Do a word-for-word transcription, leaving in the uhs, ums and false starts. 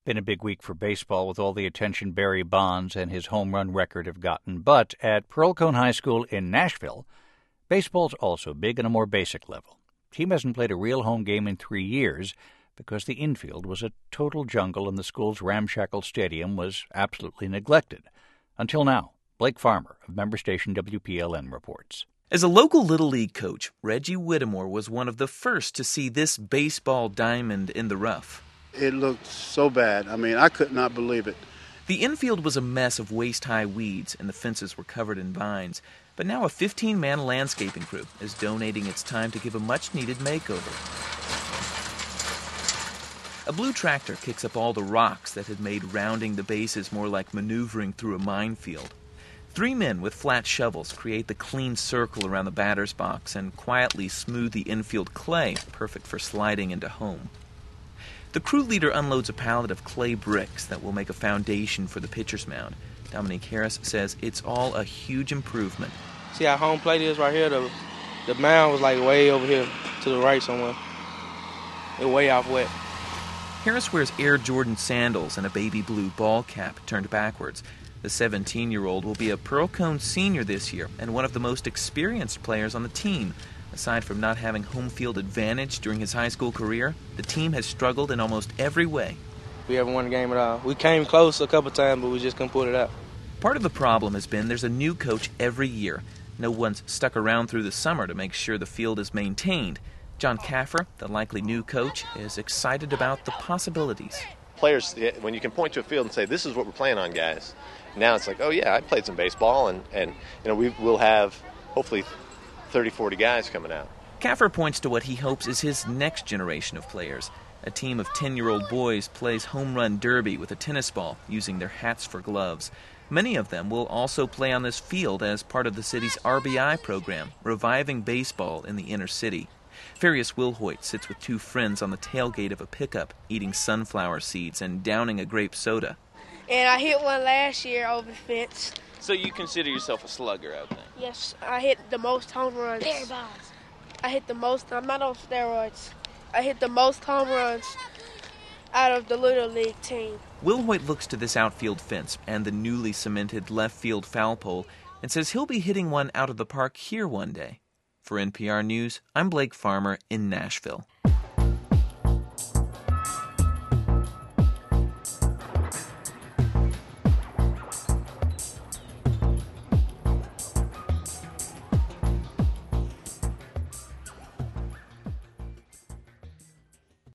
been a big week for baseball with all the attention Barry Bonds and his home run record have gotten. But at Pearl-Cohn High School in Nashville, baseball's also big on a more basic level. The team hasn't played a real home game in three years because the infield was a total jungle and the school's ramshackle stadium was absolutely neglected. Until now. Blake Farmer of member station W P L N reports. As a local Little League coach, Reggie Whittemore was one of the first to see this baseball diamond in the rough. It looked so bad. I mean, I could not believe it. The infield was a mess of waist-high weeds, and the fences were covered in vines. But now a fifteen-man landscaping crew is donating its time to give a much-needed makeover. A blue tractor kicks up all the rocks that had made rounding the bases more like maneuvering through a minefield. Three men with flat shovels create the clean circle around the batter's box and quietly smooth the infield clay, perfect for sliding into home. The crew leader unloads a pallet of clay bricks that will make a foundation for the pitcher's mound. Dominique Harris says it's all a huge improvement. See how home plate is right here? The, the mound was like way over here to the right somewhere. It's way off wet. Harris wears Air Jordan sandals and a baby blue ball cap turned backwards. The seventeen-year-old will be a Pearl-Cohn senior this year and one of the most experienced players on the team. Aside from not having home field advantage during his high school career, the team has struggled in almost every way. We haven't won a game at all. We came close a couple times, but we just couldn't pull it out. Part of the problem has been there's a new coach every year. No one's stuck around through the summer to make sure the field is maintained. John Caffer, the likely new coach, is excited about the possibilities. Players, when you can point to a field and say, this is what we're playing on, guys, now it's like, oh, yeah, I played some baseball, and, and you know, we will have, hopefully, thirty, forty guys coming out. Caffer points to what he hopes is his next generation of players. A team of ten-year-old boys plays home run derby with a tennis ball, using their hats for gloves. Many of them will also play on this field as part of the city's R B I program, reviving baseball in the inner city. Farius Wilhoit sits with two friends on the tailgate of a pickup, eating sunflower seeds and downing a grape soda. And I hit one last year over the fence. So you consider yourself a slugger out there? Yes, I hit the most home runs. There, boss. I hit the most, I'm not on steroids. I hit the most home runs out of the Little League team. Wilhoit looks to this outfield fence and the newly cemented left field foul pole and says he'll be hitting one out of the park here one day. For N P R News, I'm Blake Farmer in Nashville.